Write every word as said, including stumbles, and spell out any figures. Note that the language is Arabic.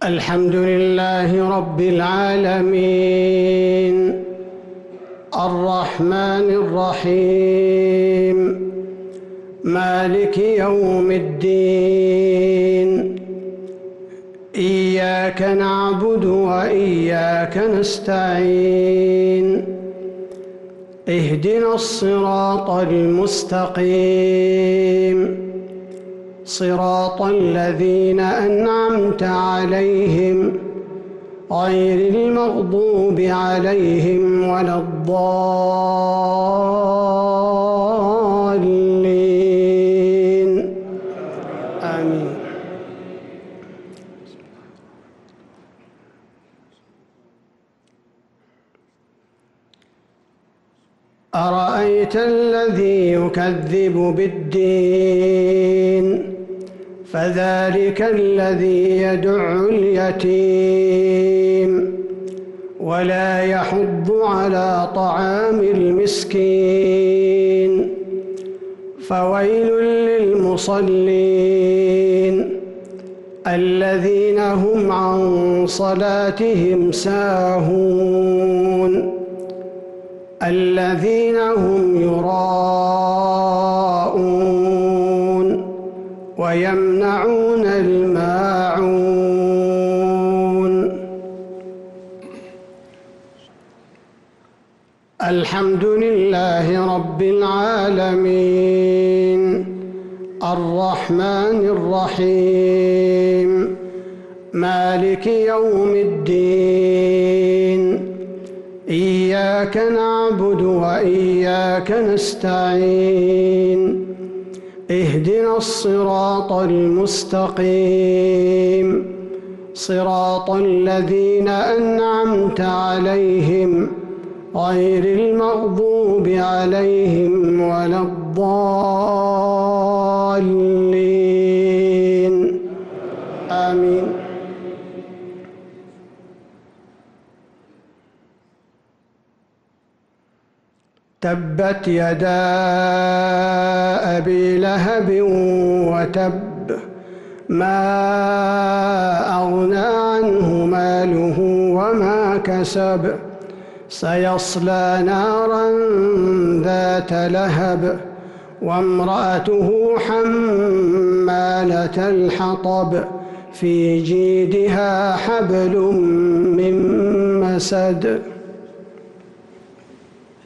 الحمد لله رب العالمين الرحمن الرحيم مالك يوم الدين إياك نعبد وإياك نستعين اهدنا الصراط المستقيم صراط الذين أنعمت عليهم غير المغضوب عليهم ولا الضالين آمين. أرأيت الذي يكذب بالدين فذلك الذي يدع اليتيم ولا يحض على طعام المسكين فويل للمصلين الذين هم عن صلاتهم ساهون الذين هم يراءون ويمنعون الماعون. الحمد لله رب العالمين الرحمن الرحيم مالك يوم الدين إياك نعبد وإياك نستعين اهدنا الصراط المستقيم صراط الذين أنعمت عليهم غير المغضوب عليهم ولا الضالين آمين. تبت يدا أبي لهب وتب ما أغنى عنه ماله وما كسب سيصلى نارا ذات لهب وامرأته حمالة الحطب في جيدها حبل من مسد.